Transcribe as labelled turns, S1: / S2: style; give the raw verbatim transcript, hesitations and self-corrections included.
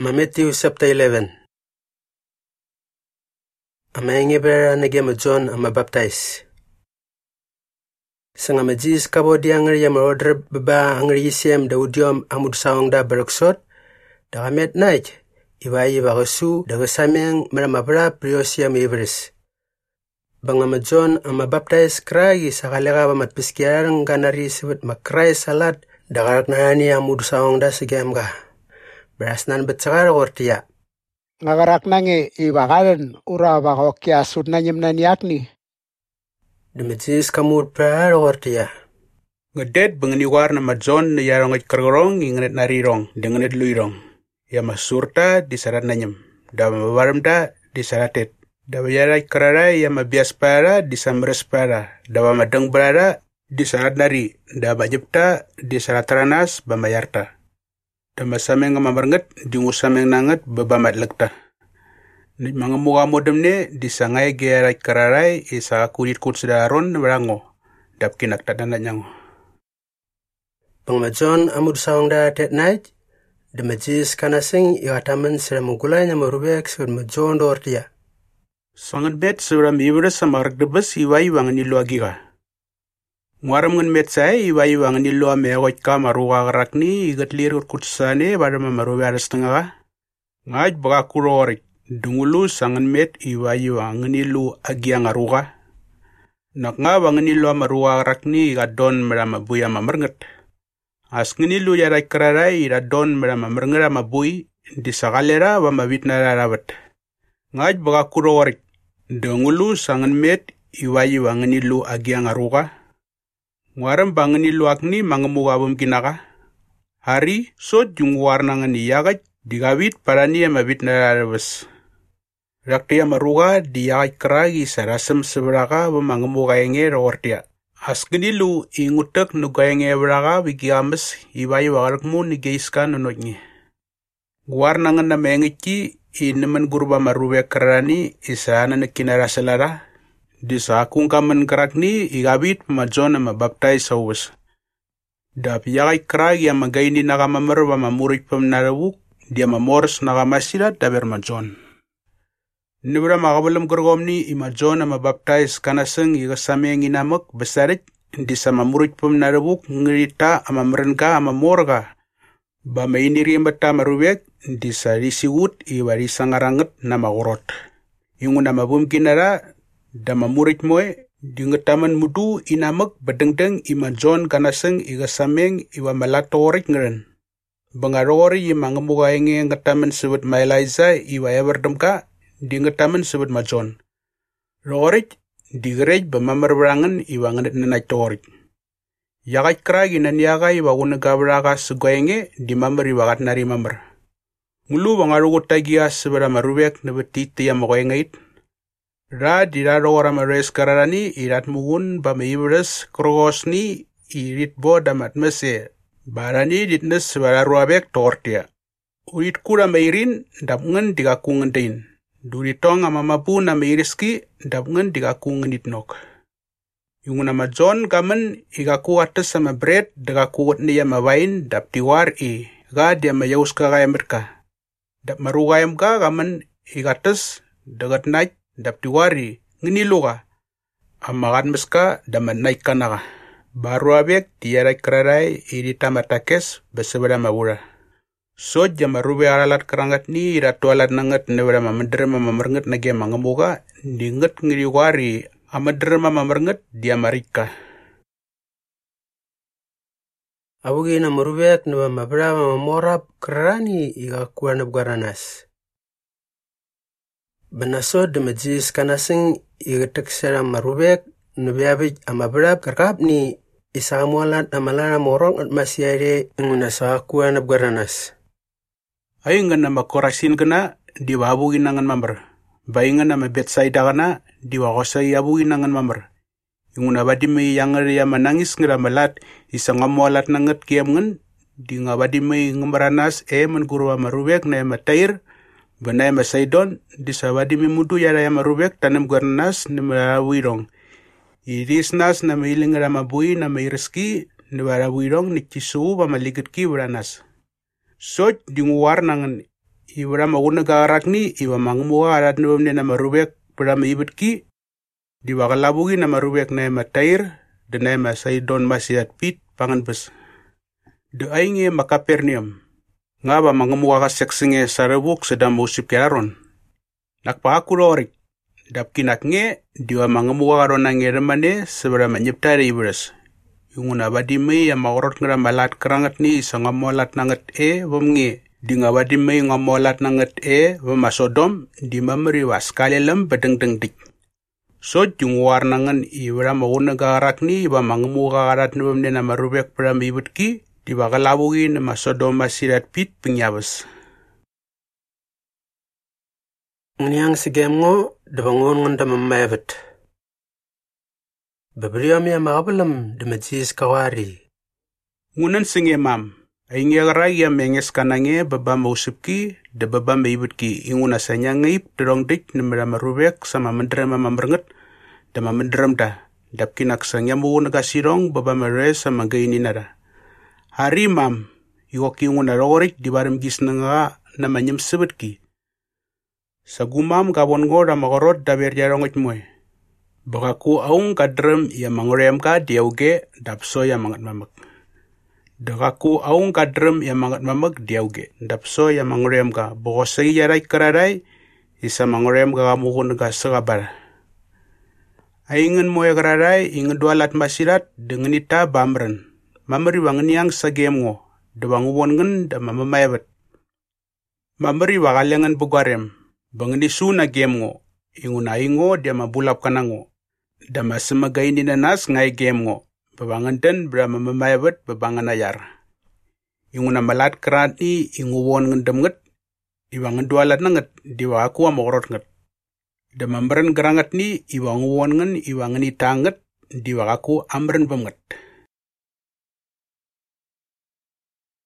S1: Matthew chapter eleven. Amaingi bera nagema John ama baptize. Sanga majis kabo di angri yama order baba angri yisiem da udiom amud sawang da beraksot. Da gamet naij. Iwayi bagasu da gasameng maramabra priosiam ibris. Bangama John ama baptize kragi sakalega ba matpiskiarang ganari sibut makrai salat da garaknani amud sawang da sigemga. Berasnan betsagar ortia.
S2: Ngagarak nange ibagaran ura bagokya sudnanyem naniakni.
S1: Demajis kamur prar ortia.
S3: Ngedet bengeni warna ma John na yarong at kargorong inganet narirong denganet luirong. Ya masurta di sarat nanyem. Da mabaramda di saratet. Da bayarai kararai ya mabias para di samres para. Da madeng berada di sarat nari. Da bajepta di sarat teranas bamayarta. Da masameng ngamamarnget di ngusameng nanget bebamat lekta. Nit mangamuga modemne di sangai gearai kararai isa kulit kut sedaron berango. Dap kinak tadanat nyango.
S1: Pangmajon amud sawang da tet naij. De majis kanasing iwatamen sira mugulay na marubek sir majon dortia.
S3: Sangat bet sira mibres sama rekdebes iwai wangan ilu agiga. Nguaram ngan met say iwai wangan ilu amegoit ka maruga garakni igat lir kutsane pada mamaruga aras tengah. Ngaj baga kurorik dungulu sangan met iwai wangan ilu agia ngaruga. Nak nga wangan ilu amaruga garakni igat don merama buya mamerget. As nginilu yarai kararai ira don merama merengera mabui di sagalera wa mabitna rarawat. Ngaj baga kurorik dungulu sangan met iwai wangan ilu agia ngaruga. Nguaram bangen ilu akni mangemuga bum kinaka. Hari sot jung warnangan iyagat digawit parani ama bit narawes. Rakti ama ruga diyagat keragi sarasem seberaka bum mangemuga enge rawartia. Asken ilu ingutek nugayenge beraka bikiames iwayu wagalkmu nigeiskan nunutnya. Warnangan na mengiki inemen gurba marube kerani isana nekinara selara. Di sakung kamen kerakni igabit majon ama baptize sawus. Dap yagai kerag yang magaini nakamamer wa mamurik pemnarawuk dia mamors nakamasirat daber majon. Nibra makabalam gergomni imajon ama baptize kanaseng igasameng inamak besarit di sama murik pemnarawuk ngerita ama merenka ama morga. Ba mainiri mbata marubek di sarisiwut iwari sangaranget nama gorot. Yung nama bum kinara da mamurit moe di ngetaman mudu inamak bedengdeng ima John kanaseng iga sameng iwa malatorik ngeren. Bangarori ima ngemuga enge ngetaman sebut mailaiza iwa everdemka di ngetaman sebut ma John. Rorik di gerej bemamar berangan iwa ngenet nenai torik. Yakai keragi nan yakai iwa unaga beraka segoyenge di mamar iwa kat nari mamar. Ngulu bangarugut tagia sebera marubek nebetiti yang mogoyengait. Ra diraro ora mares kararani irat mugun ba meibres krogosni irit bo damat mese barani ditnes bararuabek tortia urit kura meirin dapngen digakungen din duritong ama mapu na meiriski dapngen digakungen ditnok yung nama John kamen igaku ates sama bread degaku ni ya mawain dap diwar i ga dia mayaus ka gaya merka dap marugayam ka kamen igates degat naik dap diwari nginiluga amagat meska daman naik kanaka baru abek tiarai kerarai iri tamatakes besebera mabura so jama rube aralat kerangat ni ratu alat nanget nebera mamederma mamerget nage mangemuga dinget ngiriwari amaderma mamerget dia marika
S1: Abugi na marubek na mabra mamorap kerani iga kuana bugaranas. Benasod de majis kanasing igatek sera marubek nubiabij amabrab karkap ni isamualat amalana morong at masyare ngunasa kuana bugaranas.
S3: Ayungan na makorasin kana di wabugin nangan mamber. Bayingan na mabetsaida kana di wakosay abugin nangan mamber. Yung nabadi may yangar ya manangis ngira malat isang amualat nangat kiamngan di ngabadi may ngumaranas e mengurwa marubek na matair banay masaydon di sawadi may mudu yara ya marubek tanam guarnas na marawirong. Iris nas na may iling ramabui na may reski na marawirong ni kisu pa maligit ki waranas. So, di nguwar nangan iwara maguna garakni iwa mangmuwa arat nubamne na marubek berama ibetki di wakalabugi na marubek na matair dan na saidon masiat pit pangan bes. De ainge makapernium ngaba mangmuwa ka seksinge sarebuk sedang musip keraron. Nakpa aku rorik dap kinaknge diwa mangmuwa karon nange remane seberama nyiptare ibres. Yung nabadi may yang maurot ngera malat kerangat ni sa ngamolat nanget e wamnge. Di ngabadi may ngamolat nanget e wamasodom di mamri was kalelem bedeng-deng dik. So yung warnangan iwara mauna garak ni iwa mangmu garat ni wamne na marubek pram ibutki di bakalabugi na masodom masirat pit penyabas.
S1: Ngyang sigem ngo debangon nganda mamayavat. Babriam ya makabalam de majis kawari.
S3: Ngunan singe mam, ay ngaray ya menges kanange baba mausipki de baba maibutki inguna sanya ngaip derong dik na marubek sama menderam mamrenget da mamendram da dap kinaksanya mu nagasirong baba mare sama gaini nara. Hari mam, iwoki nguna rorik di baram gis nga na manyem sebetki. Sa gumam gabon go da makorot da berjarongit moy. Bakaku aung kadrem ya mangorem ka diauge dapso ya mangat mamak. Dakaku aung kadrem ya mangat mamak diauge dapso ya mangorem ka. Bokosay yaray kararay isa mangorem ka kamukun ka sagabar. Aingan mo ya kararay ingan dualat masirat dengan ita bamren. Mamari wangan yang sagem ngo. Dawang uwongan da mamamayabat. Mamari wakalangan bugarem. Bangan isu na game ngo. Ingun aingo dia mabulap kanango. Dama semagay ni nanas ngay game ngo. Babangan den brama mamayabat babangan ayar. Ingun na malat kerat ni inguwon ngendem nget. Iwangan dualat nanget. Diwa aku amakorot nget. Dama mberen gerangat ni iwanguwon ngen iwangan itanget. Diwa aku amren pemet.